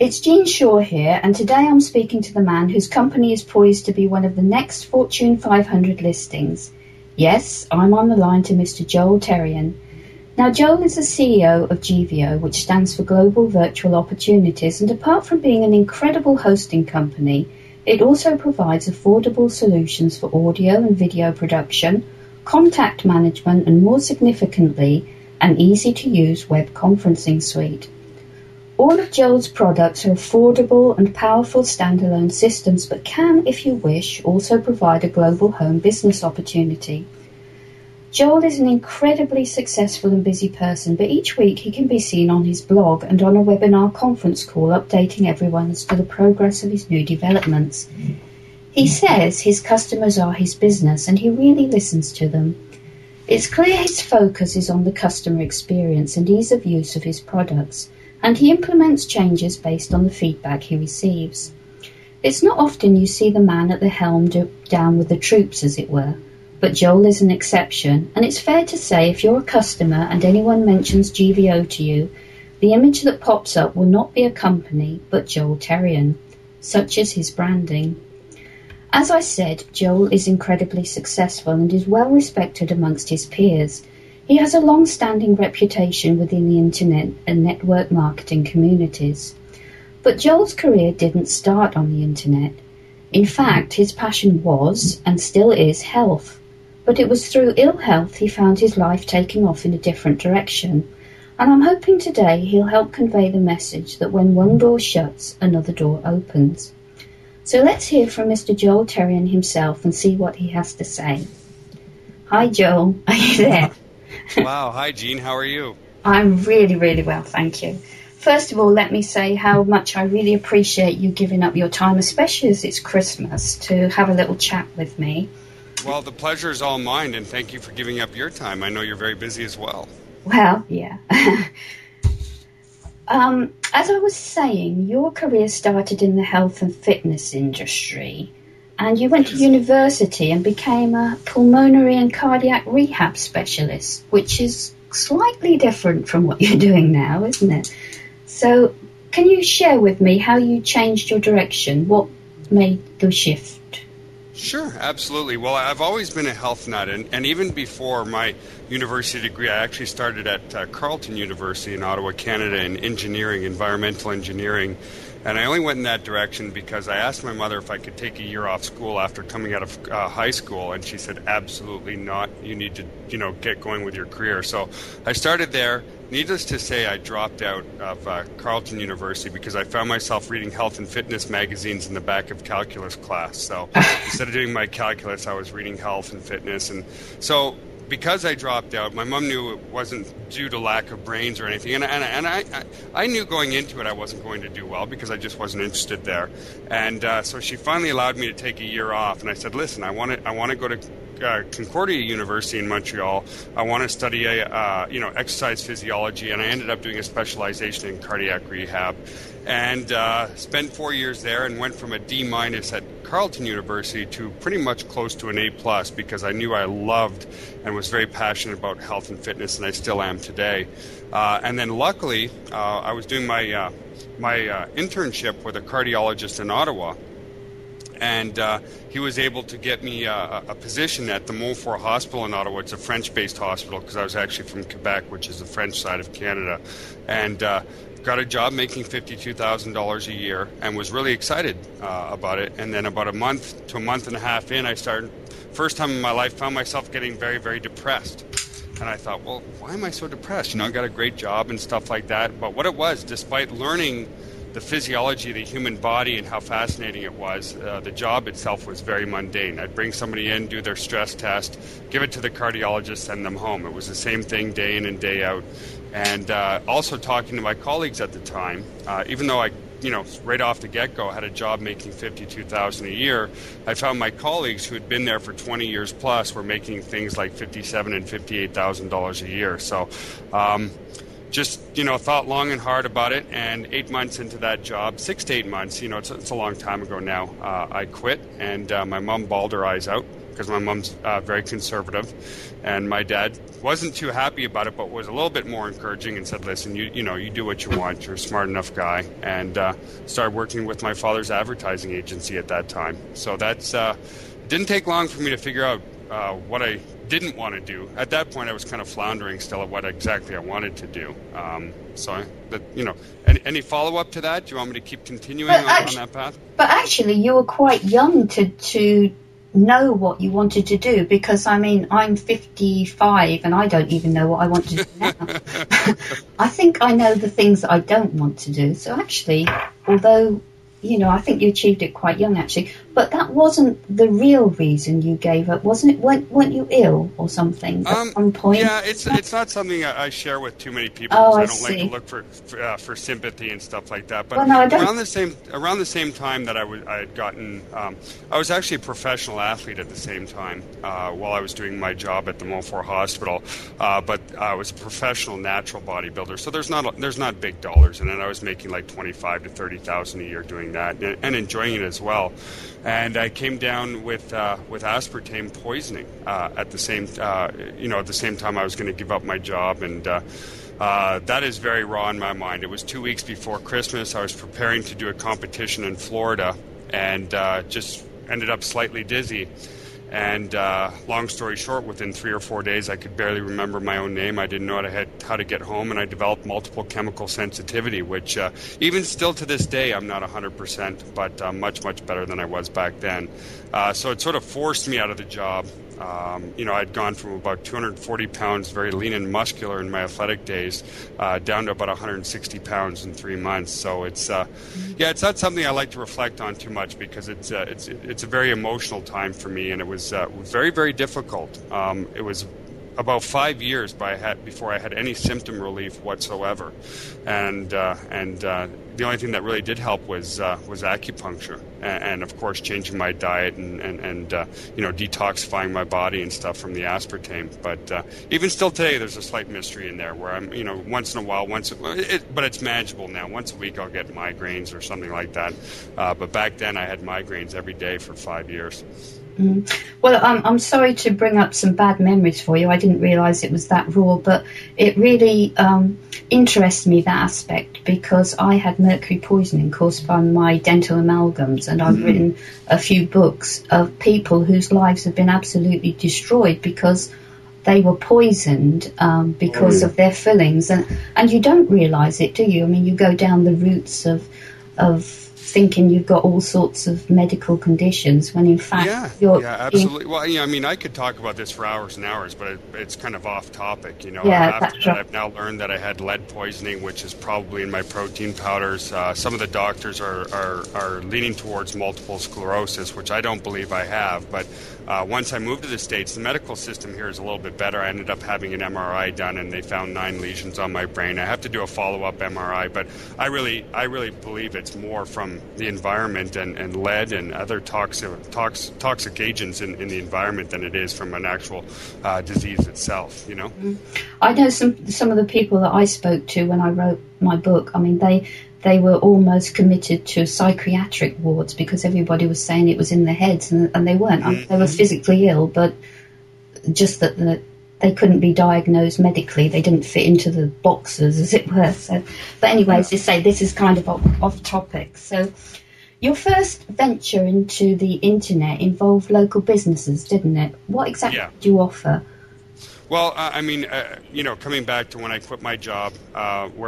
It's Jean Shaw here, and today I'm speaking to the man whose company is poised to be one of the next Fortune 500 listings. Yes, I'm on the line to Mr. Joel Terrien. Now, Joel is the CEO of GVO, which stands for Global Virtual Opportunities, and apart from being an incredible hosting company, it also provides affordable solutions for audio and video production, contact management, and more significantly, an easy-to-use web conferencing suite. All of Joel's products are affordable and powerful standalone systems, but can, if you wish, also provide a global home business opportunity. Joel is an incredibly successful and busy person, but each week he can be seen on his blog and on a webinar conference call updating everyone as to the progress of his new developments. He says his customers are his business and he really listens to them. It's clear his focus is on the customer experience and ease of use of his products, and he implements changes based on the feedback he receives. It's not often you see the man at the helm down with the troops, as it were, but Joel is an exception, and it's fair to say if you're a customer and anyone mentions GVO to you, the image that pops up will not be a company, but Joel Terrien. Such is his branding. As I said, Joel is incredibly successful and is well respected amongst his peers. He has a long-standing reputation within the internet and network marketing communities. But Joel's career didn't start on the internet. In fact, his passion was, and still is, health. But it was through ill health he found his life taking off in a different direction. And I'm hoping today he'll help convey the message that when one door shuts, another door opens. So let's hear from Mr. Joel Terrien himself and see what he has to say. Hi, Joel. Are you there? Wow. Hi, Jean. How are you? I'm really, really well, thank you. First of all, let me say how much I really appreciate you giving up your time, especially as it's Christmas, to have a little chat with me. Well, the pleasure is all mine, and thank you for giving up your time. I know you're very busy as well. Well, yeah. As I was saying, your career started in the health and fitness industry, and you went to university and became a pulmonary and cardiac rehab specialist, which is slightly different from what you're doing now, isn't it? So can you share with me how you changed your direction? What made the shift? Sure, absolutely. Well, I've always been a health nut, and even before my university degree, I actually started at Carleton University in Ottawa, Canada, in engineering, environmental engineering. And I only went in that direction because I asked my mother if I could take a year off school after coming out of high school, and she said, absolutely not. You need to, get going with your career. So I started there. Needless to say, I dropped out of Carleton University because I found myself reading health and fitness magazines in the back of calculus class. So instead of doing my calculus, I was reading health and fitness. And so because I dropped out, my mom knew it wasn't due to lack of brains or anything. And I knew going into it I wasn't going to do well because I just wasn't interested there. And so she finally allowed me to take a year off. And I said, listen, I want to go to Concordia University in Montreal. I want to study exercise physiology, and I ended up doing a specialization in cardiac rehab, and spent 4 years there, and went from a D- at Carleton University to pretty much close to an A+ because I knew I loved and was very passionate about health and fitness, and I still am today. And then luckily, I was doing my internship with a cardiologist in Ottawa. And he was able to get me a position at the Montfort Hospital in Ottawa. It's a French-based hospital because I was actually from Quebec, which is the French side of Canada. And got a job making $52,000 a year and was really excited about it. And then about a month to a month and a half in, first time in my life, found myself getting very, very depressed. And I thought, well, why am I so depressed? I got a great job and stuff like that. But what it was, despite learning the physiology of the human body and how fascinating it was, the job itself was very mundane. I'd bring somebody in, do their stress test, give it to the cardiologist, send them home. It was the same thing day in and day out. And also talking to my colleagues at the time, even though I, right off the get-go had a job making $52,000 a year, I found my colleagues who had been there for 20 years plus were making things like $57,000 and $58,000 a year. So just, thought long and hard about it, and 8 months into that job, 6 to 8 months, it's a long time ago now, I quit, and my mom bawled her eyes out because my mom's very conservative, and my dad wasn't too happy about it, but was a little bit more encouraging and said, listen, you know, you do what you want. You're a smart enough guy. And started working with my father's advertising agency at that time. So that's didn't take long for me to figure out what I didn't want to do. At that point, I was kind of floundering still at what exactly I wanted to do. Any follow-up to that? Do you want me to keep continuing on that path? But actually, you were quite young to know what you wanted to do, because, I mean, I'm 55 and I don't even know what I want to do now. I think I know the things that I don't want to do. So actually, although, you know, I think you achieved it quite young, actually. But that wasn't the real reason you gave up, wasn't it? Weren't you ill or something at one point? Yeah, it's not something I share with too many people. Oh, I don't like to look for sympathy and stuff like that. But well, no, I don't. around the same time that I had gotten, I was actually a professional athlete at the same time while I was doing my job at the Montfort Hospital. But I was a professional natural bodybuilder, so there's not big dollars in it. I was making like $25,000 to $30,000 a year doing that and enjoying it as well. And I came down with aspartame poisoning at the same time I was going to give up my job, and that is very raw in my mind. It was 2 weeks before Christmas. I was preparing to do a competition in Florida, and just ended up slightly dizzy. And long story short, within 3 or 4 days, I could barely remember my own name. I didn't know how to get home, and I developed multiple chemical sensitivity, which even still to this day, I'm not 100%, but much, much better than I was back then. So it sort of forced me out of the job. I'd gone from about 240 pounds, very lean and muscular in my athletic days, down to about 160 pounds in 3 months. So it's not something I like to reflect on too much, because it's a very emotional time for me, and it was very, very difficult. It was about 5 years before I had any symptom relief whatsoever, and the only thing that really did help was acupuncture, and of course changing my diet and detoxifying my body and stuff from the aspartame. But even still today, there's a slight mystery in there where I'm, once in a while, but it's manageable now. Once a week, I'll get migraines or something like that. But back then, I had migraines every day for 5 years. Well, I'm sorry to bring up some bad memories for you. I didn't realise it was that raw, but it really interests me, that aspect, because I had mercury poisoning caused by my dental amalgams, and I've written a few books of people whose lives have been absolutely destroyed because they were poisoned because of their fillings, and you don't realise it, do you? I mean, you go down the routes of thinking you've got all sorts of medical conditions when in fact you're absolutely. Well, I mean, I could talk about this for hours and hours, but it's kind of off topic, After that, I've now learned that I had lead poisoning, which is probably in my protein powders. Some of the doctors are leaning towards multiple sclerosis, which I don't believe I have, but once I moved to the States, the medical system here is a little bit better. I ended up having an MRI done, and they found 9 lesions on my brain. I have to do a follow-up MRI, but I really believe it's more from the environment and lead and other toxic agents in the environment than it is from an actual disease itself, I know some of the people that I spoke to when I wrote my book. I mean, they were almost committed to psychiatric wards because everybody was saying it was in their heads, and they weren't. They were physically ill, but just that they couldn't be diagnosed medically. They didn't fit into the boxes, as it were. So, but anyway, as you say, this is kind of off topic. So your first venture into the internet involved local businesses, didn't it? What exactly did you offer? Well, I mean, coming back to when I quit my job, where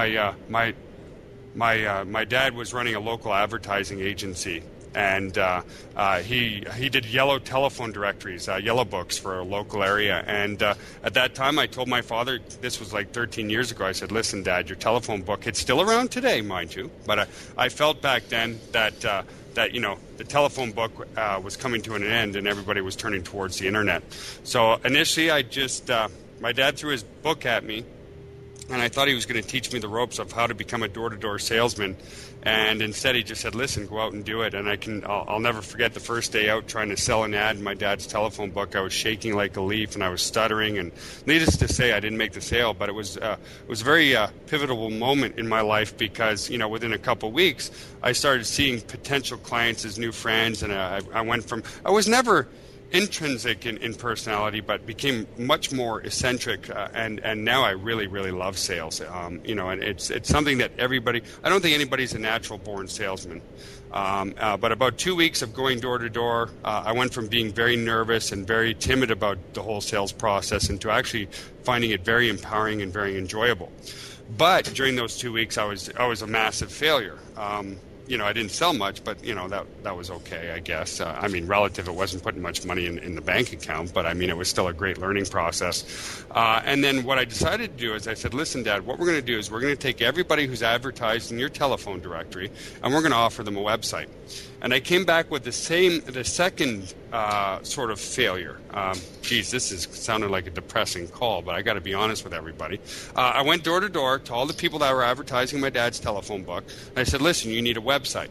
my dad was running a local advertising agency, and he did yellow telephone directories, yellow books for a local area. And at that time, I told my father, this was like 13 years ago, I said, listen, Dad, your telephone book, it's still around today, mind you, but I felt back then that the telephone book was coming to an end and everybody was turning towards the internet. So initially, my dad threw his book at me, and I thought he was going to teach me the ropes of how to become a door-to-door salesman. And instead, he just said, listen, go out and do it. And I'll never forget the first day out trying to sell an ad in my dad's telephone book. I was shaking like a leaf, and I was stuttering. And needless to say, I didn't make the sale. But it was a very pivotal moment in my life because, within a couple of weeks, I started seeing potential clients as new friends. And I went from – I was never – intrinsic in personality, but became much more eccentric. And now I really, really love sales. And it's something that everybody. I don't think anybody's a natural born salesman. But about 2 weeks of going door to door, I went from being very nervous and very timid about the whole sales process into actually finding it very empowering and very enjoyable. But during those 2 weeks, I was a massive failure. I didn't sell much, but that was okay, I guess. Relative, it wasn't putting much money in the bank account, but it was still a great learning process. And then what I decided to do is I said, listen, Dad, what we're going to do is we're going to take everybody who's advertised in your telephone directory, and we're going to offer them a website. And I came back with the second sort of failure. This is sounding like a depressing call, but I got to be honest with everybody. I went door to door to all the people that were advertising my dad's telephone book. And I said, listen, you need a website.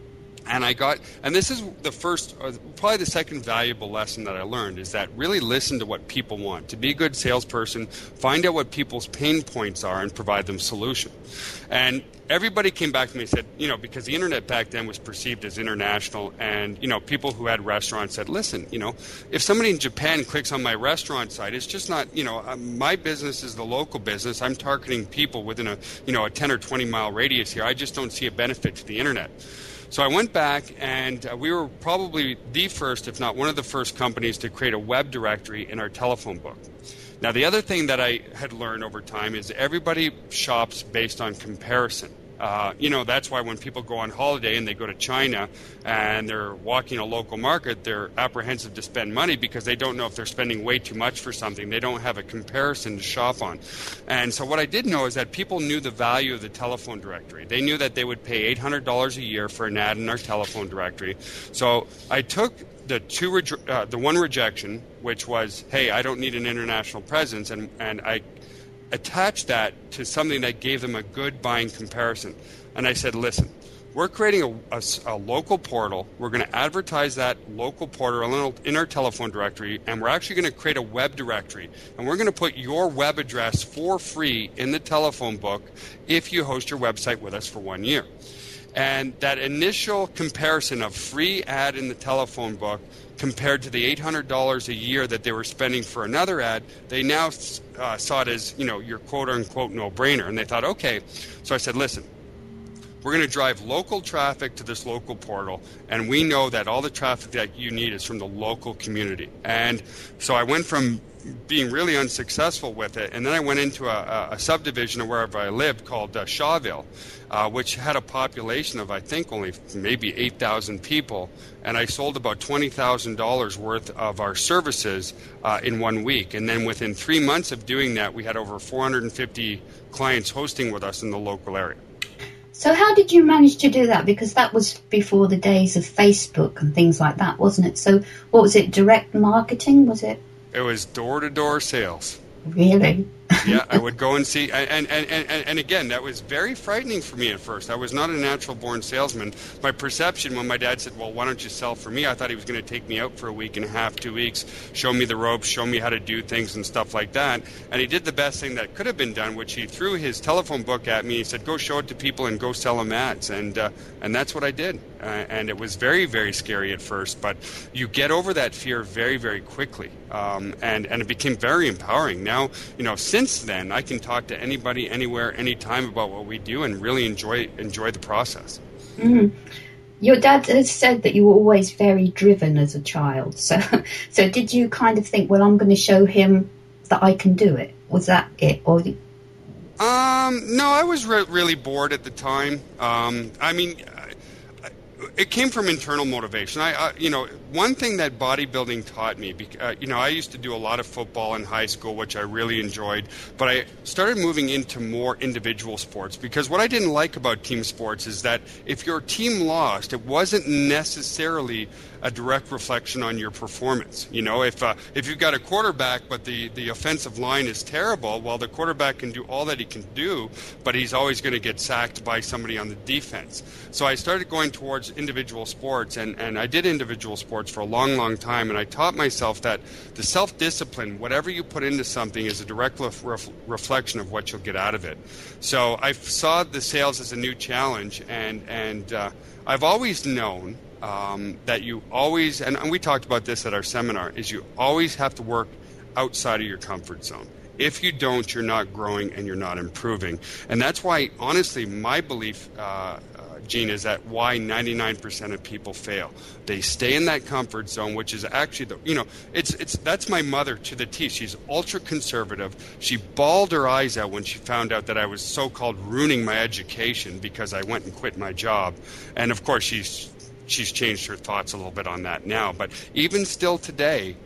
And this is the first, probably the second valuable lesson that I learned, is that really listen to what people want. To be a good salesperson, find out what people's pain points are and provide them solution. And everybody came back to me and said, because the internet back then was perceived as international, and, people who had restaurants said, listen, if somebody in Japan clicks on my restaurant site, it's just not, my business is the local business. I'm targeting people within a 10 or 20 mile radius here. I just don't see a benefit to the internet. So I went back, and we were probably the first, if not one of the first companies to create a web directory in our telephone book. Now, the other thing that I had learned over time is everybody shops based on comparison. That's why when people go on holiday and they go to China and they're walking a local market, they're apprehensive to spend money because they don't know if they're spending way too much for something. They don't have a comparison to shop on. And so what I did know is that people knew the value of the telephone directory. They knew that they would pay $800 a year for an ad in our telephone directory. So I took the one rejection, which was, hey, I don't need an international presence, and I attached that to something that gave them a good buying comparison. And I said, listen, we're creating a local portal. We're going to advertise that local portal in our telephone directory, and we're actually going to create a web directory. And we're going to put your web address for free in the telephone book if you host your website with us for 1 year. And that initial comparison of free ad in the telephone book compared to the $800 a year that they were spending for another ad, they now saw it as, your quote-unquote no-brainer. And they thought, okay. So I said, listen, we're going to drive local traffic to this local portal, and we know that all the traffic that you need is from the local community. And so I went from being really unsuccessful with it, and then I went into a subdivision of wherever I lived called Shawville, which had a population of, I think, only maybe 8,000 people, and I sold about $20,000 worth of our services in 1 week. And then within 3 months of doing that, we had over 450 clients hosting with us in the local area. So how did you manage to do that? Because that was before the days of Facebook and things like that, wasn't it? So what was it, direct marketing, was it? It was door-to-door sales. Really? Yeah, I would go and see, and again, that was very frightening for me at first. I was not a natural-born salesman. My perception when my dad said, well, why don't you sell for me? I thought he was going to take me out for a week and a half, 2 weeks, show me the ropes, show me how to do things and stuff like that. And he did the best thing that could have been done, which he threw his telephone book at me. He said, go show it to people and go sell them ads. And that's what I did. And it was very, very scary at first, but you get over that fear very, very quickly. And it became very empowering. Now, since then, I can talk to anybody, anywhere, anytime about what we do and really enjoy the process. Mm-hmm. Your dad has said that you were always very driven as a child. So did you kind of think, well, I'm going to show him that I can do it? Was that it? Or no, I was really bored at the time. It came from internal motivation. One thing that bodybuilding taught me, I used to do a lot of football in high school, which I really enjoyed, but I started moving into more individual sports because what I didn't like about team sports is that if your team lost, it wasn't necessarily a direct reflection on your performance. If you've got a quarterback but the offensive line is terrible, well, the quarterback can do all that he can do, but he's always going to get sacked by somebody on the defense. So I started going towards individual sports, and I did individual sports for a long, long time, and I taught myself that the self-discipline, whatever you put into something, is a direct reflection of what you'll get out of it. So I saw the sales as a new challenge, and I've always known that you always, and we talked about this at our seminar, is you always have to work outside of your comfort zone. If you don't, you're not growing and you're not improving. And that's why, honestly, my belief, Gene, is that why 99% of people fail. They stay in that comfort zone, which is actually that's my mother to the T. She's ultra conservative. She bawled her eyes out when she found out that I was so-called ruining my education because I went and quit my job. And of course, she's changed her thoughts a little bit on that now. But even still today,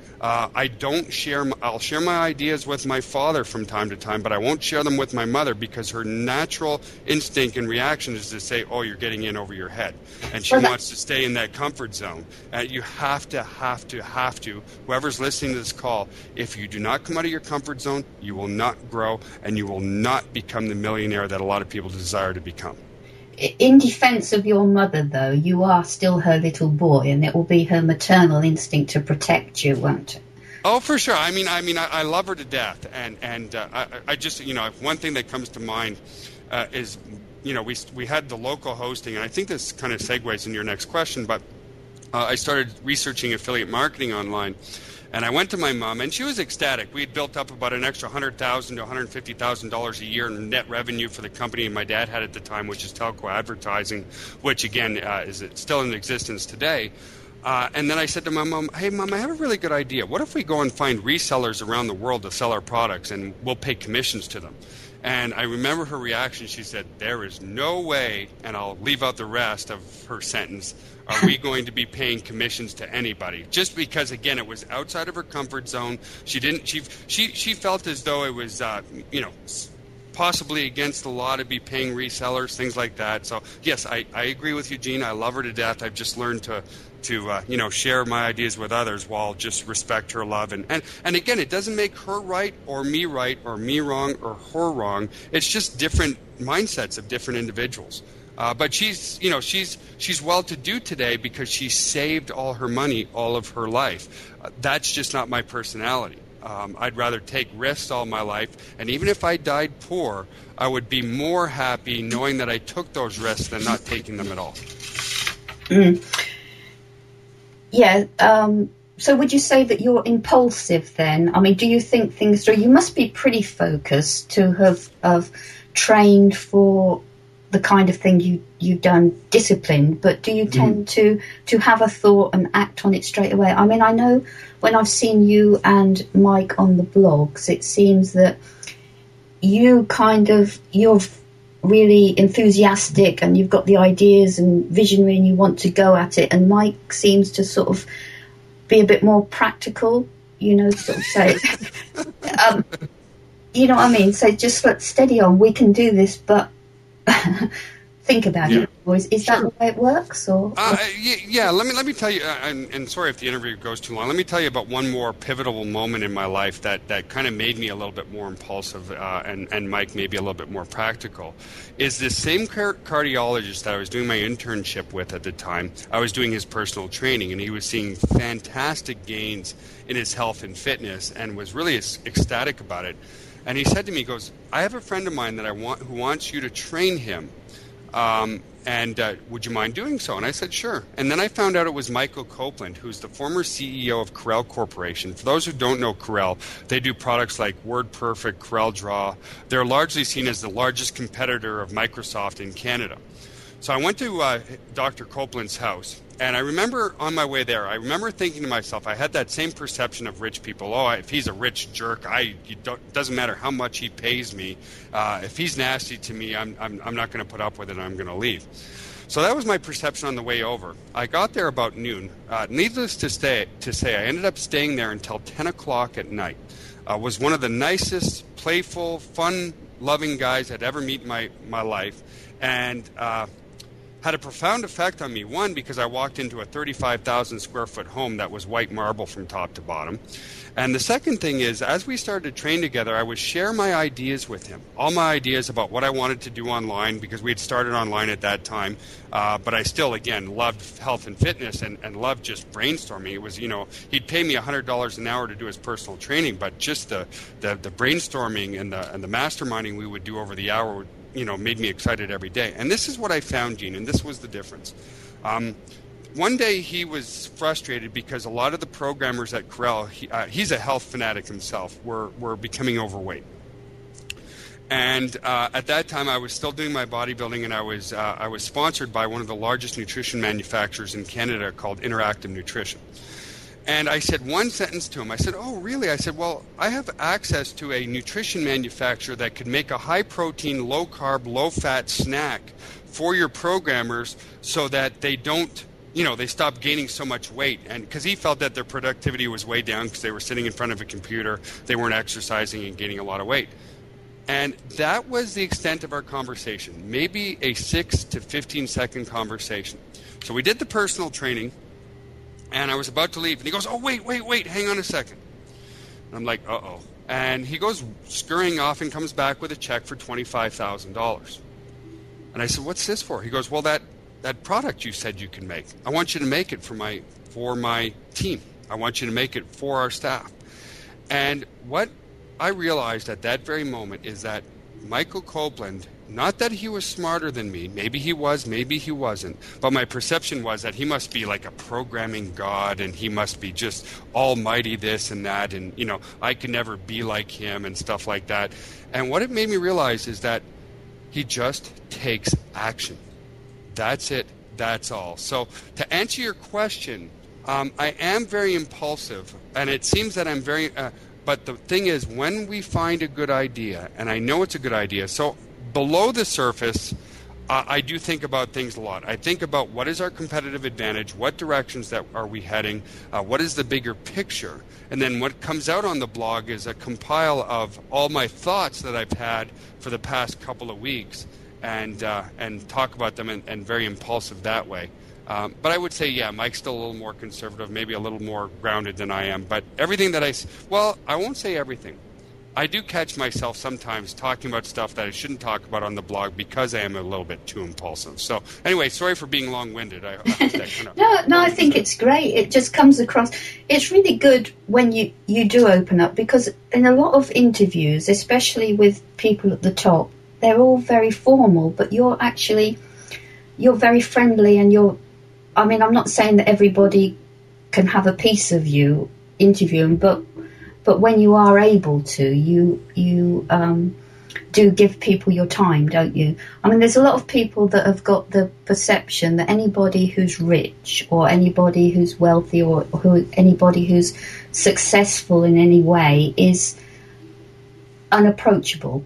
I'll share my ideas with my father from time to time, but I won't share them with my mother because her natural instinct and reaction is to say, oh, you're getting in over your head. And she wants to stay in that comfort zone. You have to, whoever's listening to this call, if you do not come out of your comfort zone, you will not grow and you will not become the millionaire that a lot of people desire to become. In defense of your mother, though, you are still her little boy, and it will be her maternal instinct to protect you, won't it? Oh, for sure. I love her to death, and I just, one thing that comes to mind is, we had the local hosting, and I think this kind of segues into your next question, but I started researching affiliate marketing online. And I went to my mom, and she was ecstatic. We had built up about an extra $100,000 to $150,000 a year in net revenue for the company my dad had at the time, which is Telco Advertising, which, again, is still in existence today. And then I said to my mom, hey, Mom, I have a really good idea. What if we go and find resellers around the world to sell our products, and we'll pay commissions to them? And I remember her reaction. She said, there is no way, and I'll leave out the rest of her sentence, are we going to be paying commissions to anybody? Just because, again, it was outside of her comfort zone. She felt as though it was, possibly against the law to be paying resellers, things like that. So, yes, I agree with you, Gene. I love her to death. I've just learned to share my ideas with others while just respect her love. And again, it doesn't make her right or me wrong or her wrong. It's just different mindsets of different individuals. But she's well-to-do today because she saved all her money all of her life. That's just not my personality. I'd rather take risks all my life, and even if I died poor, I would be more happy knowing that I took those risks than not taking them at all. Yeah. So would you say that you're impulsive then? I mean, do you think things through? You must be pretty focused to have trained for the kind of thing you've done, disciplined, but do you tend to have a thought and act on it straight away? I mean, I know when I've seen you and Mike on the blogs, it seems that you're really enthusiastic and you've got the ideas and visionary and you want to go at it, and Mike seems to sort of be a bit more practical, sort of say, you know what I mean? So just steady on, we can do this, but think about it, boys. Is that the way it works? Or yeah. Let me tell you. And sorry if the interview goes too long. Let me tell you about one more pivotal moment in my life that kind of made me a little bit more impulsive, and Mike maybe a little bit more practical. Is this same cardiologist that I was doing my internship with at the time? I was doing his personal training, and he was seeing fantastic gains in his health and fitness, and was really ecstatic about it. And he said to me, he goes, I have a friend of mine that who wants you to train him. And would you mind doing so? And I said, sure. And then I found out it was Michael Copeland, who's the former CEO of Corel Corporation. For those who don't know Corel, they do products like WordPerfect, CorelDRAW. They're largely seen as the largest competitor of Microsoft in Canada. So I went to Dr. Copeland's house, and I remember on my way there, I remember thinking to myself, I had that same perception of rich people. Oh, if he's a rich jerk, doesn't matter how much he pays me. If he's nasty to me, I'm not going to put up with it. I'm going to leave. So that was my perception on the way over. I got there about noon. Needless to say, I ended up staying there until 10 o'clock at night. Was one of the nicest, playful, fun-loving guys I'd ever meet in my life, and had a profound effect on me. One, because I walked into a 35,000 square foot home that was white marble from top to bottom. And the second thing is, as we started to train together, I would share my ideas with him, all my ideas about what I wanted to do online, because we had started online at that time. But I still, again, loved health and fitness and loved just brainstorming. It was, he'd pay me $100 an hour to do his personal training, but just the brainstorming and the masterminding we would do over the hour would, made me excited every day. And this is what I found, Gene, and this was the difference. one day he was frustrated because a lot of the programmers at Corel, he's a health fanatic himself, were becoming overweight. And at that time, I was still doing my bodybuilding, and I was sponsored by one of the largest nutrition manufacturers in Canada called Interactive Nutrition. And I said one sentence to him. I said, "Oh, really?" I said, "Well, I have access to a nutrition manufacturer that could make a high-protein, low-carb, low-fat snack for your programmers so that they don't, they stop gaining so much weight." And because he felt that their productivity was way down because they were sitting in front of a computer, they weren't exercising and gaining a lot of weight. And that was the extent of our conversation, maybe a 6 to 15-second conversation. So we did the personal training, and I was about to leave. And he goes, "Oh, wait, hang on a second." And I'm like, uh-oh. And he goes scurrying off and comes back with a check for $25,000. And I said, "What's this for?" He goes, "Well, that product you said you can make. I want you to make it for my team. I want you to make it for our staff." And what I realized at that very moment is that Michael Copeland, not that he was smarter than me, maybe he was, maybe he wasn't, but my perception was that he must be like a programming god and he must be just almighty this and that, and I could never be like him and stuff like that. And what it made me realize is that he just takes action. That's it. That's all. So to answer your question, I am very impulsive, and it seems that I'm very... but the thing is, when we find a good idea, and I know it's a good idea, so below the surface, I do think about things a lot. I think about what is our competitive advantage, what directions that are we heading, what is the bigger picture, and then what comes out on the blog is a compile of all my thoughts that I've had for the past couple of weeks, and talk about them, and very impulsive that way. But I would say, yeah, Mike's still a little more conservative, maybe a little more grounded than I am. But everything that I won't say everything. I do catch myself sometimes talking about stuff that I shouldn't talk about on the blog because I am a little bit too impulsive. So anyway, sorry for being long-winded. No, I think it's great. It just comes across. It's really good when you do open up, because in a lot of interviews, especially with people at the top, they're all very formal, but you're very friendly, and I'm not saying that everybody can have a piece of you interviewing, but when you are able to, you do give people your time, don't you? There's a lot of people that have got the perception that anybody who's rich or anybody who's wealthy or anybody who's successful in any way is unapproachable.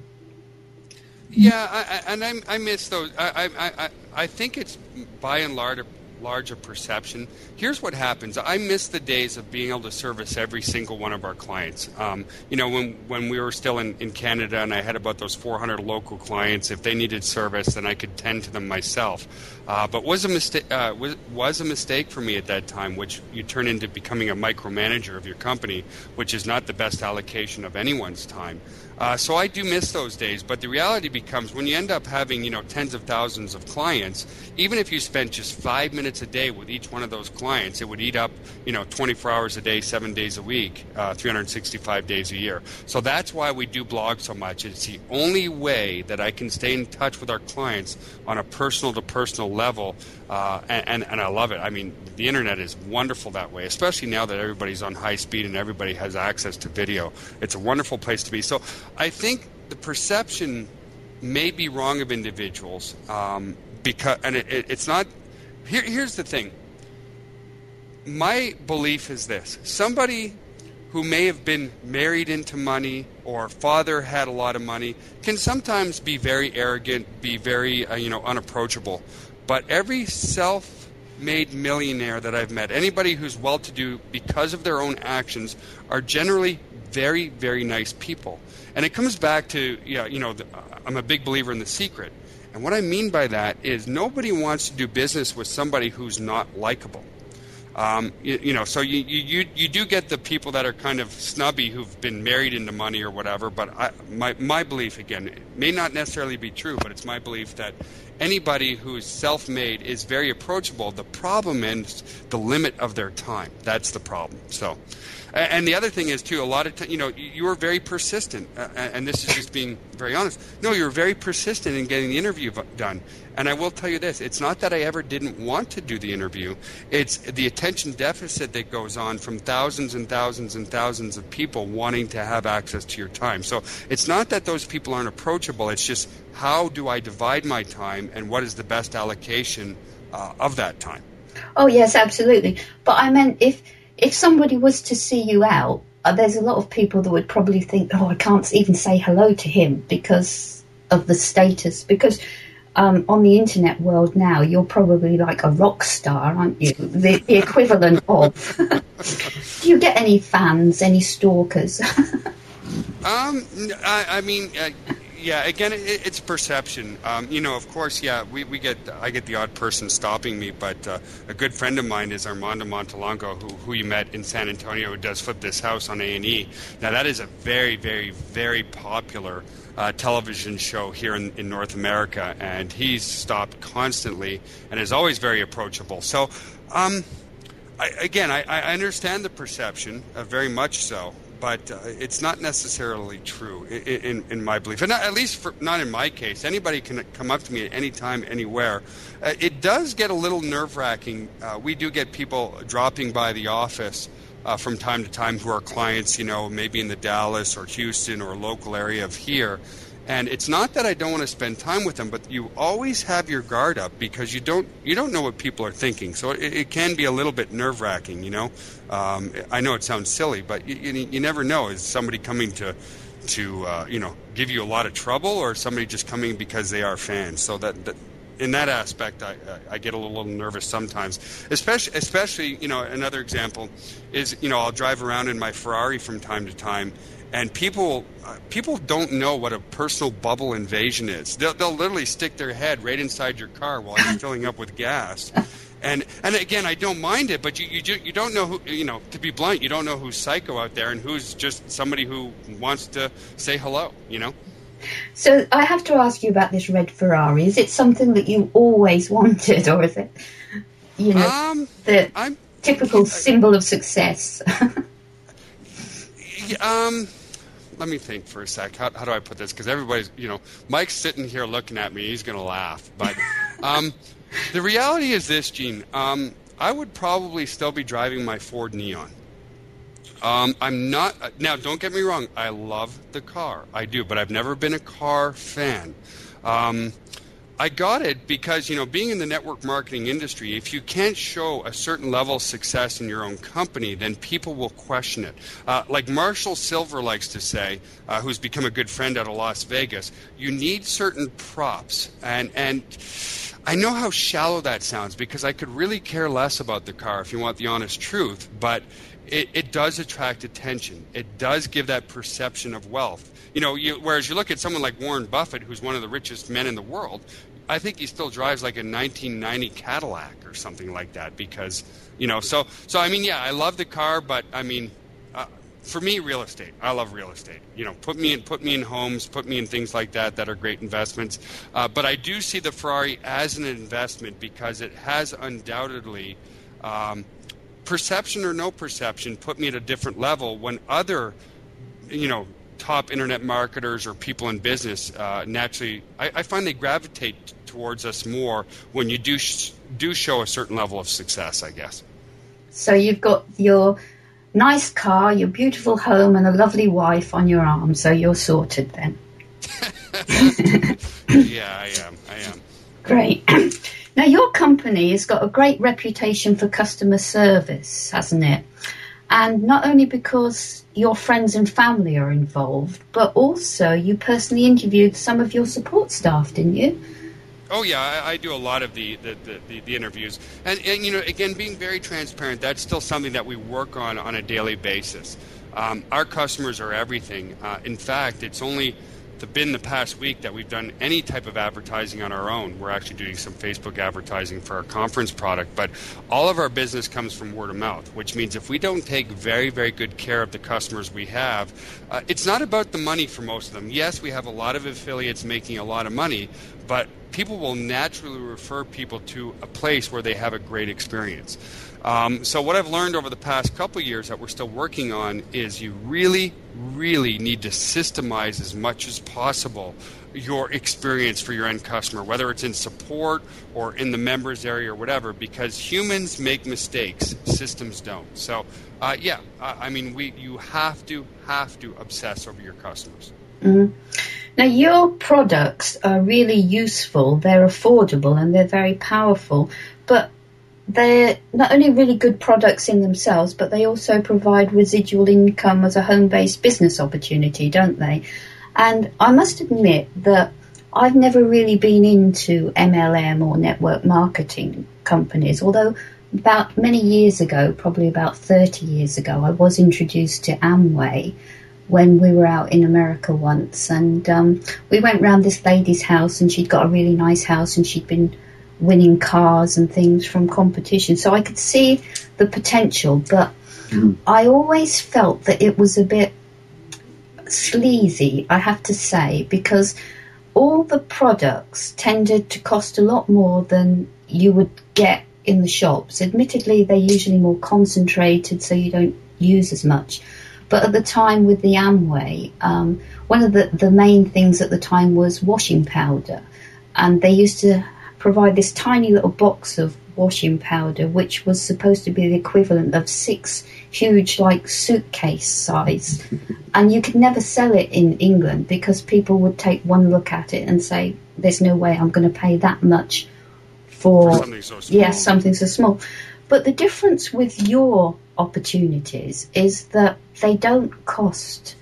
Yeah, I miss those. I think it's by and large a perception. Here's what happens. I miss the days of being able to service every single one of our clients. When we were still in Canada and I had about those 400 local clients, if they needed service, then I could tend to them myself. But was a mistake for me at that time, which you turn into becoming a micromanager of your company, which is not the best allocation of anyone's time. So I do miss those days, but the reality becomes when you end up having, tens of thousands of clients, even if you spent just 5 minutes a day with each one of those clients, it would eat up, 24 hours a day, 7 days a week, 365 days a year. So that's why we do blog so much. It's the only way that I can stay in touch with our clients on a personal-to-personal level, and I love it. The internet is wonderful that way, especially now that everybody's on high speed and everybody has access to video. It's a wonderful place to be. So I think the perception may be wrong of individuals, it's not. Here's the thing. My belief is this: somebody who may have been married into money or father had a lot of money can sometimes be very arrogant, be very unapproachable. But every self-made millionaire that I've met, anybody who's well-to-do because of their own actions, are generally very, very nice people. And it comes back to, I'm a big believer in The Secret. And what I mean by that is nobody wants to do business with somebody who's not likable. So you do get the people that are kind of snubby who've been married into money or whatever, but my belief, again, it may not necessarily be true, but it's my belief that anybody who's self-made is very approachable. The problem is the limit of their time. That's the problem. So, and the other thing is too, a lot of you were very persistent, and this is just being very honest. No, you were very persistent in getting the interview done. And I will tell you this, it's not that I ever didn't want to do the interview. It's the attention deficit that goes on from thousands and thousands and thousands of people wanting to have access to your time. So it's not that those people aren't approachable. It's just how do I divide my time and what is the best allocation of that time? Oh, yes, absolutely. But I meant if somebody was to see you out, there's a lot of people that would probably think, oh, I can't even say hello to him because of the status. Because on the internet world now, you're probably like a rock star, aren't you? The equivalent of. Do you get any fans, any stalkers? Yeah, again, it's perception. Of course, yeah, I get the odd person stopping me, but a good friend of mine is Armando Montalongo, who you met in San Antonio, who does Flip This House on A&E. Now, that is a very, very, very popular television show here in North America, and he's stopped constantly and is always very approachable. So, I understand the perception, very much so. But it's not necessarily true in my belief, and not, at least not in my case. Anybody can come up to me at any time, anywhere. It does get a little nerve-wracking. We do get people dropping by the office from time to time who are clients, maybe in the Dallas or Houston or local area of here. And it's not that I don't want to spend time with them, but you always have your guard up because you don't know what people are thinking. So it can be a little bit nerve-wracking, I know it sounds silly, but you never know. Is somebody coming to give you a lot of trouble, or somebody just coming because they are fans? So that in that aspect, I get a little nervous sometimes. Especially, another example is, I'll drive around in my Ferrari from time to time. And people don't know what a personal bubble invasion is. They'll literally stick their head right inside your car while you're filling up with gas. And again, I don't mind it, but you don't know who, to be blunt, you don't know who's psycho out there and who's just somebody who wants to say hello, So I have to ask you about this red Ferrari. Is it something that you always wanted, or is it, the typical symbol of success? Let me think for a sec. How do I put this? Because everybody's, Mike's sitting here looking at me. He's going to laugh. But the reality is this, Gene. I would probably still be driving my Ford Neon. I'm not. Now, don't get me wrong. I love the car. I do. But I've never been a car fan. I got it because, being in the network marketing industry, if you can't show a certain level of success in your own company, then people will question it. Like Marshall Silver likes to say, who's become a good friend out of Las Vegas, you need certain props. And I know how shallow that sounds because I could really care less about the car if you want the honest truth, but it does attract attention. It does give that perception of wealth. Whereas you look at someone like Warren Buffett, who's one of the richest men in the world, I think he still drives like a 1990 Cadillac or something like that because, so I mean, yeah, I love the car, but I mean, for me, real estate. I love real estate. Put me in homes, put me in things like that are great investments. But I do see the Ferrari as an investment because it has undoubtedly, perception or no perception, put me at a different level when other, top internet marketers or people in business naturally, I find they gravitate towards us more when you do show a certain level of success, I guess. So you've got your nice car, your beautiful home, and a lovely wife on your arm, so you're sorted then. Yeah, I am. Great. Now, your company has got a great reputation for customer service, hasn't it? And not only because your friends and family are involved, but also you personally interviewed some of your support staff, didn't you? Oh, yeah, I do a lot of the interviews. And, again, being very transparent, that's still something that we work on a daily basis. Our customers are everything. In fact, it's only been the past week that we've done any type of advertising on our own. We're actually doing some Facebook advertising for our conference product, but all of our business comes from word of mouth, which means if we don't take very, very good care of the customers we have, it's not about the money for most of them. Yes, we have a lot of affiliates making a lot of money, but people will naturally refer people to a place where they have a great experience. So what I've learned over the past couple of years that we're still working on is you really, really need to systemize as much as possible your experience for your end customer, whether it's in support or in the members area or whatever, because humans make mistakes, systems don't. So, you have to obsess over your customers. Mm. Now, your products are really useful, they're affordable, and they're very powerful, but they're not only really good products in themselves, but they also provide residual income as a home-based business opportunity, don't they? And I must admit that I've never really been into MLM or network marketing companies, although about many years ago, probably about 30 years ago, I was introduced to Amway when we were out in America once, and we went round this lady's house, and she'd got a really nice house, and she'd been winning cars and things from competition, so I could see the potential, but I always felt that it was a bit sleazy, I have to say, because all the products tended to cost a lot more than you would get in the shops. Admittedly, they're usually more concentrated, so you don't use as much. But at the time with the Amway, one of the main things at the time was washing powder. And they used to provide this tiny little box of washing powder, which was supposed to be the equivalent of 6 huge, like, suitcase size. And you could never sell it in England because people would take one look at it and say, there's no way I'm going to pay that much for something so small. Yes, something so small. But the difference with your opportunities is that they don't cost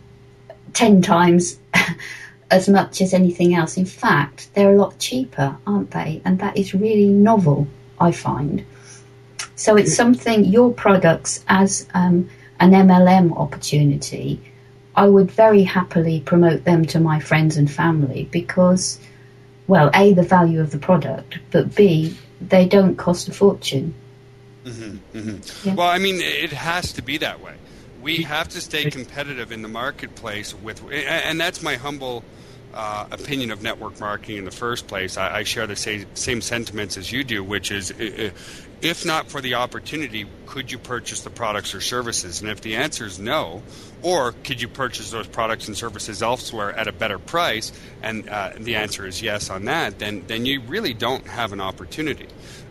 10 times as much as anything else. In fact, they're a lot cheaper, aren't they? And that is really novel, I find. So it's something, your products as an MLM opportunity, I would very happily promote them to my friends and family because, well, A, the value of the product, but B, they don't cost a fortune. Mm-hmm, mm-hmm. Yeah. Well, I mean, it has to be that way. We have to stay competitive in the marketplace and that's my humble opinion of network marketing in the first place. I share the same sentiments as you do, which is, if not for the opportunity, could you purchase the products or services? And if the answer is no, or could you purchase those products and services elsewhere at a better price, and the answer is yes on that, then you really don't have an opportunity.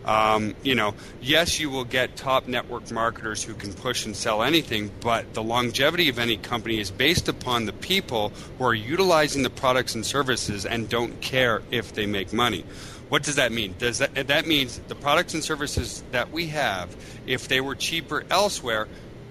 Yes, you will get top network marketers who can push and sell anything, but the longevity of any company is based upon the people who are utilizing the products and services and don't care if they make money. What does that mean? That means the products and services that we have, if they were cheaper elsewhere,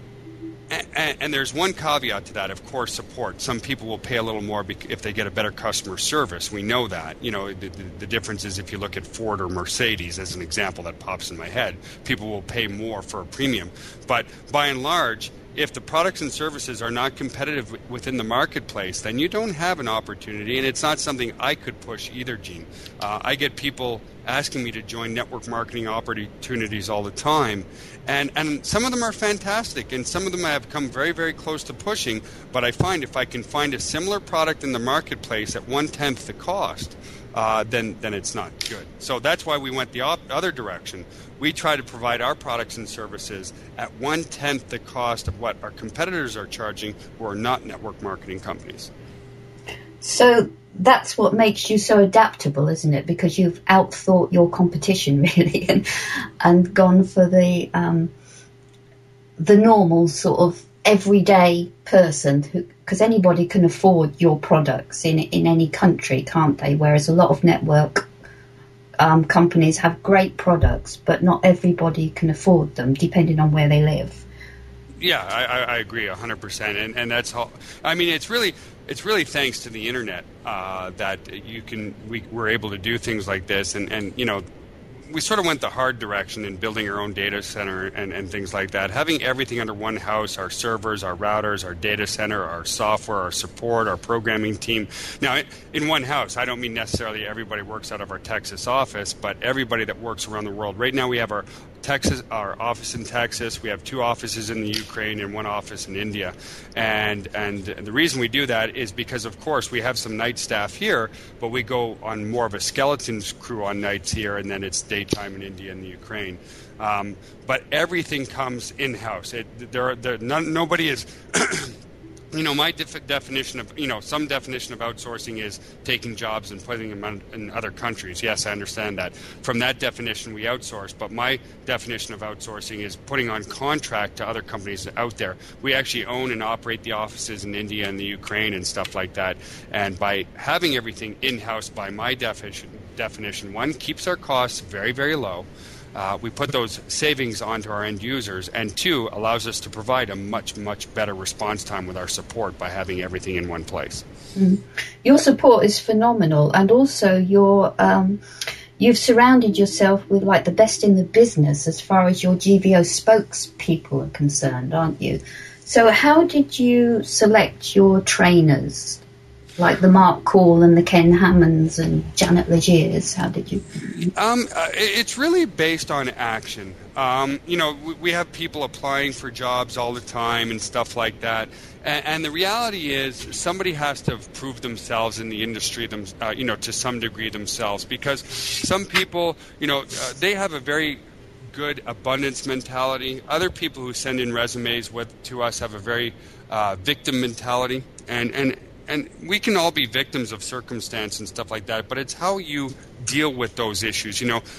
and there's one caveat to that, of course, support. Some people will pay a little more if they get a better customer service. We know that. The difference is if you look at Ford or Mercedes as an example that pops in my head, people will pay more for a premium. But by and large, if the products and services are not competitive within the marketplace, then you don't have an opportunity, and it's not something I could push either, Gene. I get people asking me to join network marketing opportunities all the time, and some of them are fantastic, and some of them I have come very, very close to pushing, but I find if I can find a similar product in the marketplace at 1/10 the cost, then it's not good. So that's why we went the other direction. We try to provide our products and services at 1/10 the cost of what our competitors are charging, who are not network marketing companies. So that's what makes you so adaptable, isn't it? Because you've outthought your competition, really, and gone for the normal sort of everyday person, because anybody can afford your products in any country, can't they? Whereas a lot of network companies have great products, but not everybody can afford them, depending on where they live. Yeah, I agree 100%, and that's how. I mean, it's really thanks to the internet that we're able to do things like this, and we sort of went the hard direction in building our own data center and things like that. Having everything under one house, our servers, our routers, our data center, our software, our support, our programming team. Now, in one house, I don't mean necessarily everybody works out of our Texas office, but everybody that works around the world. Right now we have our Texas, our office in Texas. We have 2 offices in the Ukraine and 1 office in India. And the reason we do that is because, of course, we have some night staff here, but we go on more of a skeleton crew on nights here, and then it's daytime in India and the Ukraine. But everything comes in-house. Nobody is... my definition of, some definition of outsourcing is taking jobs and putting them in other countries. Yes, I understand that. From that definition, we outsource. But my definition of outsourcing is putting on contract to other companies out there. We actually own and operate the offices in India and the Ukraine and stuff like that. And by having everything in-house, by my definition, 1, keeps our costs very, very low. We put those savings onto our end users, and 2, allows us to provide a much, much better response time with our support by having everything in one place. Mm. Your support is phenomenal, and also you've surrounded yourself with like the best in the business as far as your GVO spokespeople are concerned, aren't you? So how did you select your trainers? Like the Mark Call and the Ken Hammonds and Janet Legiers, how did you? It's really based on action. We have people applying for jobs all the time and stuff like that. And the reality is somebody has to prove themselves in the industry, to some degree themselves, because some people, they have a very good abundance mentality. Other people who send in resumes to us have a very victim mentality. And we can all be victims of circumstance and stuff like that, but it's how you deal with those issues.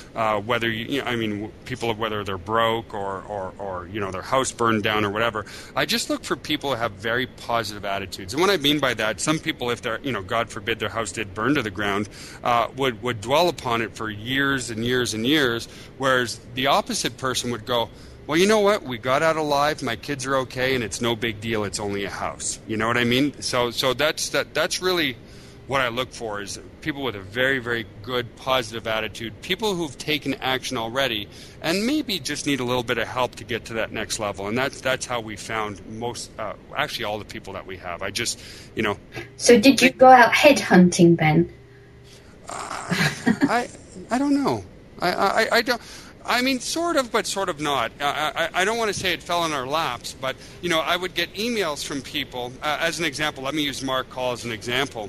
Whether they're broke or their house burned down or whatever. I just look for people who have very positive attitudes. And what I mean by that, some people, if they're, God forbid, their house did burn to the ground, would dwell upon it for years and years and years, whereas the opposite person would go, well, you know what? We got out alive. My kids are okay, and it's no big deal. It's only a house. You know what I mean? So that's really what I look for, is people with a very, very good positive attitude, people who've taken action already, and maybe just need a little bit of help to get to that next level. And that's how we found actually all the people that we have. So did you go out headhunting, Ben? I don't know. I don't. I mean, sort of, but sort of not. I don't want to say it fell in our laps, but, I would get emails from people. As an example, let me use Mark Call as an example.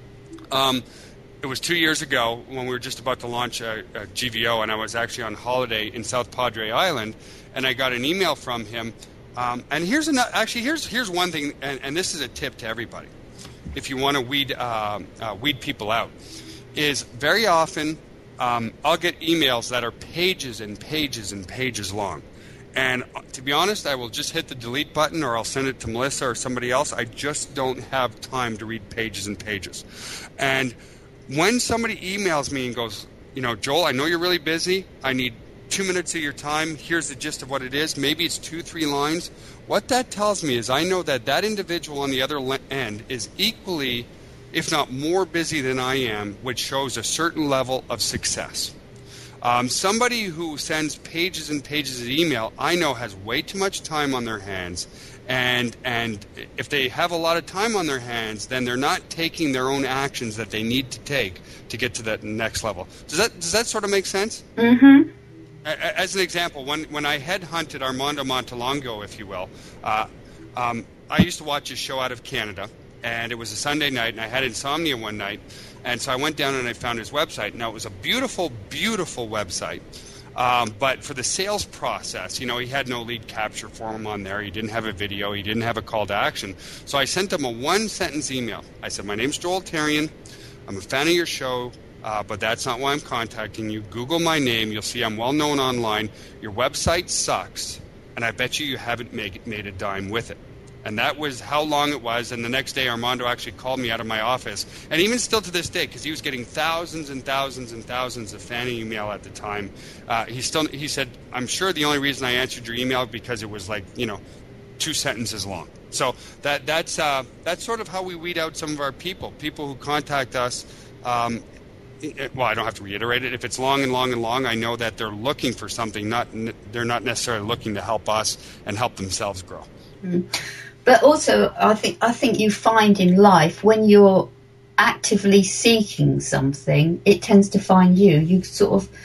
It was 2 years ago when we were just about to launch a GVO, and I was actually on holiday in South Padre Island, and I got an email from him. And here's one thing, and this is a tip to everybody. If you want to weed people out, is very often I'll get emails that are pages and pages and pages long. And to be honest, I will just hit the delete button, or I'll send it to Melissa or somebody else. I just don't have time to read pages and pages. And when somebody emails me and goes, Joel, I know you're really busy. I need 2 minutes of your time. Here's the gist of what it is. Maybe it's 2-3 lines. What that tells me is I know that individual on the other end is equally, if not more busy than I am, which shows a certain level of success. Somebody who sends pages and pages of email, I know, has way too much time on their hands. And if they have a lot of time on their hands, then they're not taking their own actions that they need to take to get to that next level. Does that sort of make sense? Mm-hmm. As an example, when I headhunted Armando Montalongo, if you will, I used to watch his show out of Canada. And it was a Sunday night, and I had insomnia one night. And so I went down and I found his website. Now, it was a beautiful, beautiful website. But for the sales process, he had no lead capture form on there. He didn't have a video. He didn't have a call to action. So I sent him a one-sentence email. I said, my name's Joel Therien. I'm a fan of your show, but that's not why I'm contacting you. Google my name. You'll see I'm well-known online. Your website sucks, and I bet you haven't made a dime with it. And that was how long it was. And the next day, Armando actually called me out of my office. And even still to this day, because he was getting thousands and thousands and thousands of fan email at the time, he said, I'm sure the only reason I answered your email because it was 2 sentences long. So that's sort of how we weed out some of our people who contact us. Well, I don't have to reiterate it. If it's long and long and long, I know that they're looking for something. They're not necessarily looking to help us and help themselves grow. Mm. But also, I think you find in life, when you're actively seeking something, it tends to find you. You sort of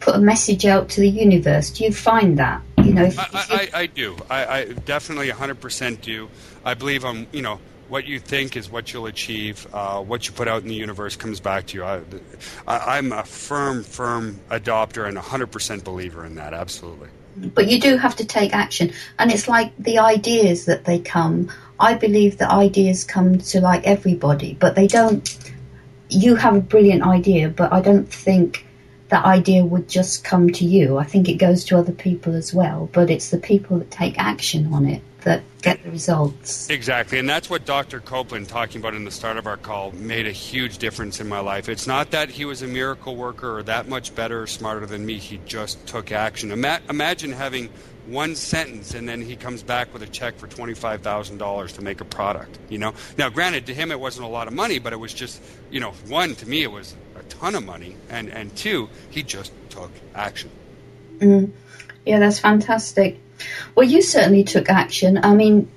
put a message out to the universe. Do you find that? I do. I definitely 100% do. I believe what you think is what you'll achieve. What you put out in the universe comes back to you. I'm a firm adopter and 100% believer in that. Absolutely. But you do have to take action. And it's like the ideas that they come. I believe that ideas come to like everybody, but they don't. You have a brilliant idea, but I don't think that idea would just come to you. I think it goes to other people as well, but it's the people that take action on it that get the results. Exactly, and that's what Dr. Copeland, talking about in the start of our call, made a huge difference in my life. It's not that he was a miracle worker or that much better or smarter than me. He just took action. Imagine having one sentence and then he comes back with a check for $25,000 to make a product. Now granted, to him it wasn't a lot of money, but it was just, one, to me it was a ton of money, and two, he just took action. Yeah, that's fantastic. Well, you certainly took action. I mean,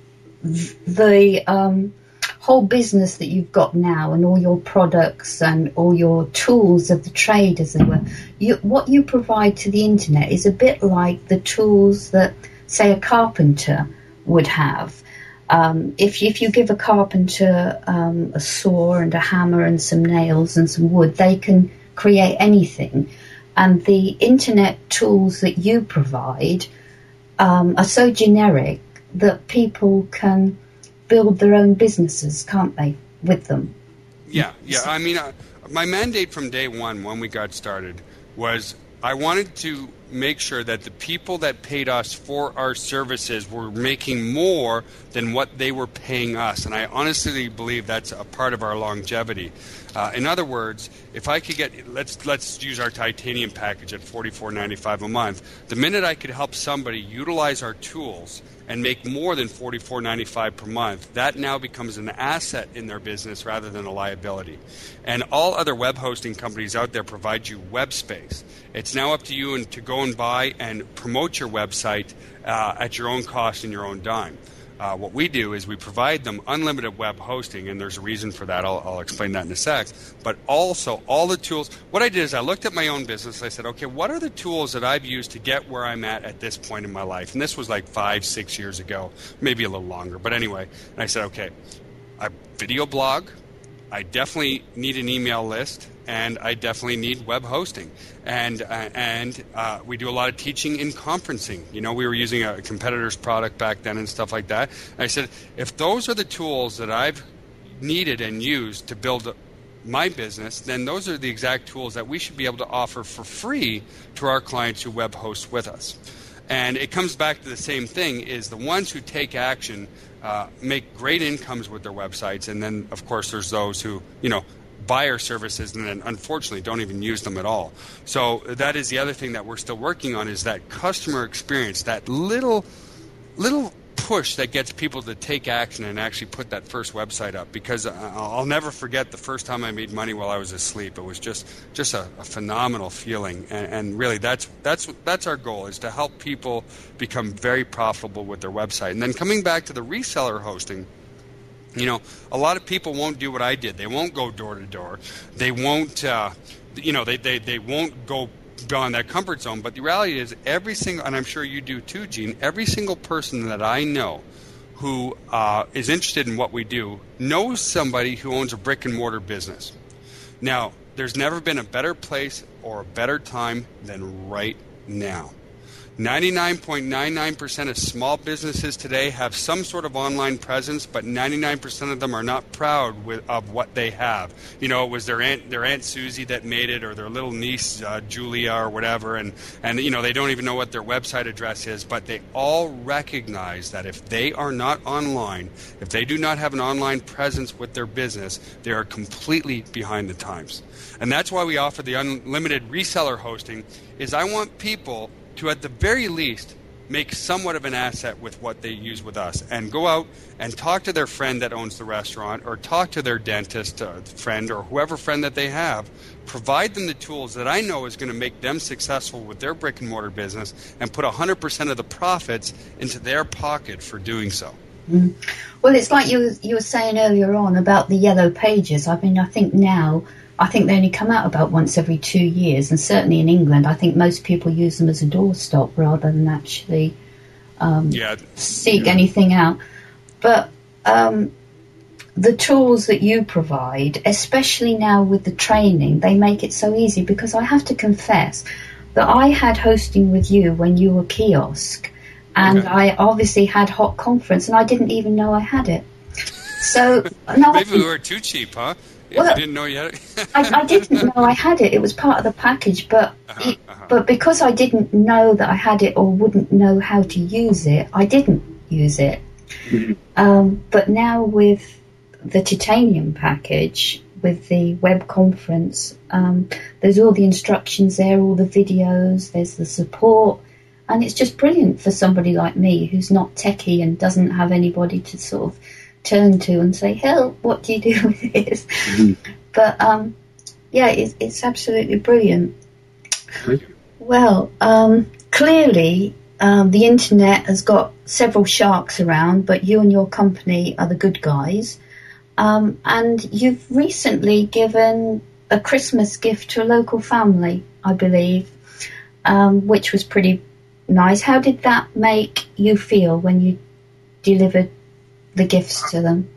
the whole business that you've got now and all your products and all your tools of the trade, as it were, what you provide to the internet is a bit like the tools that, say, a carpenter would have. If you give a carpenter a saw and a hammer and some nails and some wood, they can create anything. And the internet tools that you provide are so generic that people can build their own businesses, can't they, with them? Yeah. I mean, my mandate from day one when we got started was I wanted to make sure that the people that paid us for our services were making more than what they were paying us. And I honestly believe that's a part of our longevity. In other words, if I could get, let's use our titanium package at $44.95 a month. The minute I could help somebody utilize our tools and make more than $44.95 per month, that now becomes an asset in their business rather than a liability. And all other web hosting companies out there provide you web space. It's now up to you to go and buy and promote your website at your own cost and your own dime. What we do is we provide them unlimited web hosting, and there's a reason for that. I'll explain that in a sec. But also all the tools. What I did is I looked at my own business. I said, okay, what are the tools that I've used to get where I'm at this point in my life? And this was like 5-6 years ago, maybe a little longer. But anyway, and I said, okay, a video blog. I definitely need an email list, and I definitely need web hosting. And we do a lot of teaching in conferencing. We were using a competitor's product back then and stuff like that. And I said, if those are the tools that I've needed and used to build my business, then those are the exact tools that we should be able to offer for free to our clients who web host with us. And it comes back to the same thing, is the ones who take action make great incomes with their websites. And then, of course, there's those who, buy our services and then unfortunately don't even use them at all. So that is the other thing that we're still working on, is that customer experience, that little push that gets people to take action and actually put that first website up. Because I'll never forget the first time I made money while I was asleep. It was just a phenomenal feeling, and really that's our goal, is to help people become very profitable with their website. And then coming back to the reseller hosting, a lot of people won't do what I did. They won't go door to door. They won't, they won't go beyond that comfort zone. But the reality is, every single, and I'm sure you do too, Gene, every single person that I know who is interested in what we do knows somebody who owns a brick and mortar business. Now, there's never been a better place or a better time than right now. 99.99% of small businesses today have some sort of online presence, but 99% of them are not proud of what they have. It was their Aunt Susie that made it, or their little niece Julia or whatever, and they don't even know what their website address is, but they all recognize that if they are not online, if they do not have an online presence with their business, they are completely behind the times. And that's why we offer the unlimited reseller hosting, is I want people to, at the very least, make somewhat of an asset with what they use with us, and go out and talk to their friend that owns the restaurant, or talk to their dentist friend, or whoever friend that they have. Provide them the tools that I know is going to make them successful with their brick and mortar business, and put 100% of the profits into their pocket for doing so. Well, it's like you were saying earlier on about the yellow pages. I mean, I think now I think they only come out about once every 2 years, and certainly in England, I think most people use them as a doorstop rather than actually seek anything out. But the tools that you provide, especially now with the training, they make it so easy, because I have to confess that I had hosting with you when you were Kiosk, and I obviously had Hot Conference, and I didn't even know I had it. So no, maybe we were too cheap, huh? Well, you didn't know you had it. I didn't know I had it. It was part of the package, but but because I didn't know that I had it or wouldn't know how to use it, I didn't use it. But now with the titanium package, with the web conference, there's all the instructions there, all the videos, there's the support, and it's just brilliant for somebody like me who's not techie and doesn't have anybody to sort of turn to and say, help, what do you do with this? But it's absolutely brilliant. Well, clearly the internet has got several sharks around, but you and your company are the good guys. And you've recently given a Christmas gift to a local family, I believe, which was pretty nice. How did that make you feel when you delivered the gifts to them?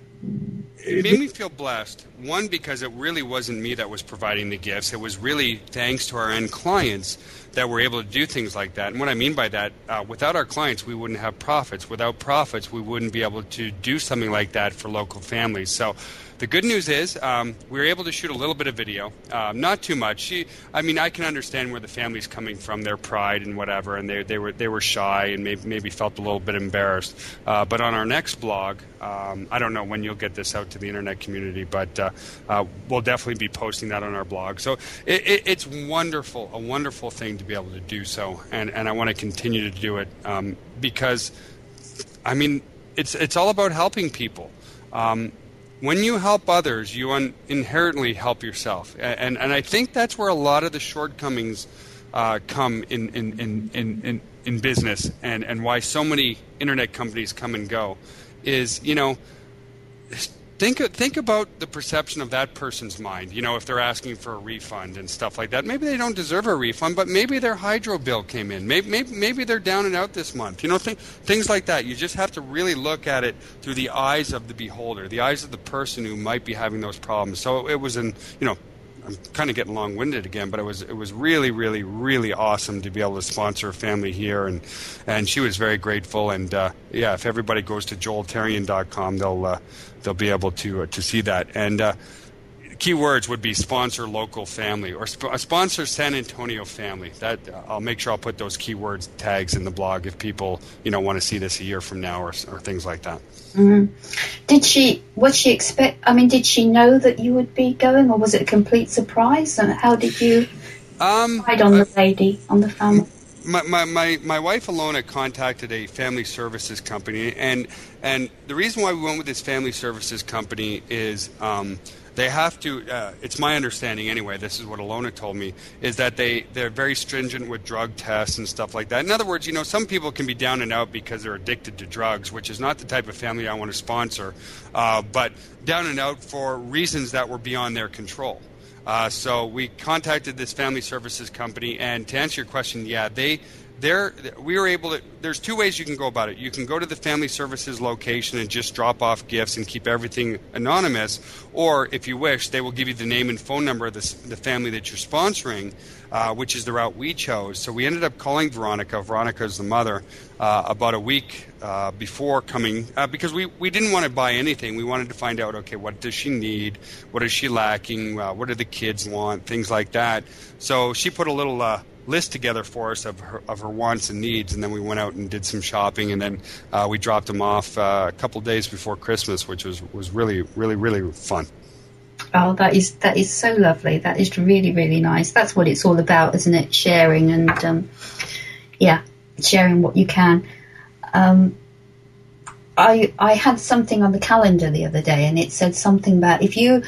It made me feel blessed. One, because it really wasn't me that was providing the gifts. It was really thanks to our end clients that we're able to do things like that. And what I mean by that, without our clients, we wouldn't have profits. Without profits, we wouldn't be able to do something like that for local families. So the good news is we were able to shoot a little bit of video, not too much. I can understand where the family's coming from, their pride and whatever, and they were shy and maybe felt a little bit embarrassed. But on our next blog, I don't know when you'll get this out to the internet community, but we'll definitely be posting that on our blog. So it's wonderful, a wonderful thing to be able to do so, and I want to continue to do it because, it's all about helping people. When you help others, you inherently help yourself, and I think that's where a lot of the shortcomings come in business, and why so many internet companies come and go, is think about the perception of that person's mind. If they're asking for a refund and stuff like that, maybe they don't deserve a refund, but maybe their hydro bill came in. Maybe they're down and out this month. Things like that. You just have to really look at it through the eyes of the beholder, the eyes of the person who might be having those problems. So it was I'm kind of getting long-winded again, but it was really, really, really awesome to be able to sponsor a family here, and she was very grateful. And if everybody goes to joeltarian.com, they'll be able to see that. And keywords would be sponsor local family or sponsor San Antonio family. That I'll make sure I'll put those keywords tags in the blog if people want to see this a year from now or things like that. Mm-hmm. Did she know that you would be going, or was it a complete surprise? And how did you decide on the lady, on the family? My wife Alona contacted a family services company, and the reason why we went with this family services company is they have to, it's my understanding anyway, this is what Alona told me, is that they're very stringent with drug tests and stuff like that. In other words, some people can be down and out because they're addicted to drugs, which is not the type of family I want to sponsor, but down and out for reasons that were beyond their control. So we contacted this family services company, and to answer your question, we were able to. There's two ways you can go about it. You can go to the family services location and just drop off gifts and keep everything anonymous, or if you wish, they will give you the name and phone number of the family that you're sponsoring, which is the route we chose. So we ended up calling Veronica. Veronica is the mother. About a week before coming, because we didn't want to buy anything. We wanted to find out, okay, what does she need? What is she lacking? What do the kids want? Things like that. So she put a little list together for us of her wants and needs, and then we went out and did some shopping, and then we dropped them off a couple days before Christmas, which was really, really, really fun. Oh, that is so lovely. That is really, really nice. That's what it's all about, isn't it? Sharing and sharing what you can. I had something on the calendar the other day, and it said something about if you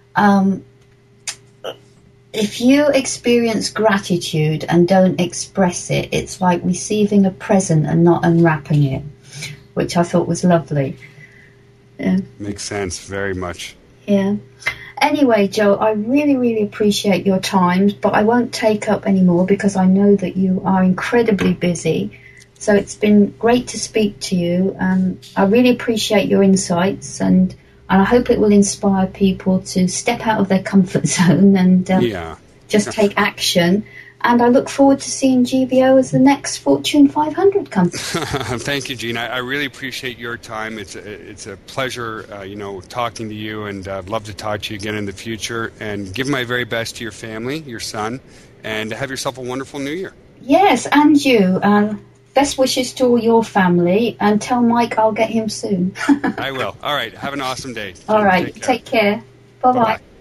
experience gratitude and don't express it, it's like receiving a present and not unwrapping it, which I thought was lovely. Yeah. Makes sense, very much. Yeah. Anyway, Joel, I really, really appreciate your time, but I won't take up any more because I know that you are incredibly busy. So it's been great to speak to you. I really appreciate your insights, and I hope it will inspire people to step out of their comfort zone and just take action. And I look forward to seeing GVO as the next Fortune 500 company. Thank you, Gene. I really appreciate your time. It's a pleasure, talking to you, and I'd love to talk to you again in the future. And give my very best to your family, your son, and have yourself a wonderful New Year. Yes, and you. Best wishes to all your family, and tell Mike I'll get him soon. I will. All right. Have an awesome day. All right. Take care. Bye-bye.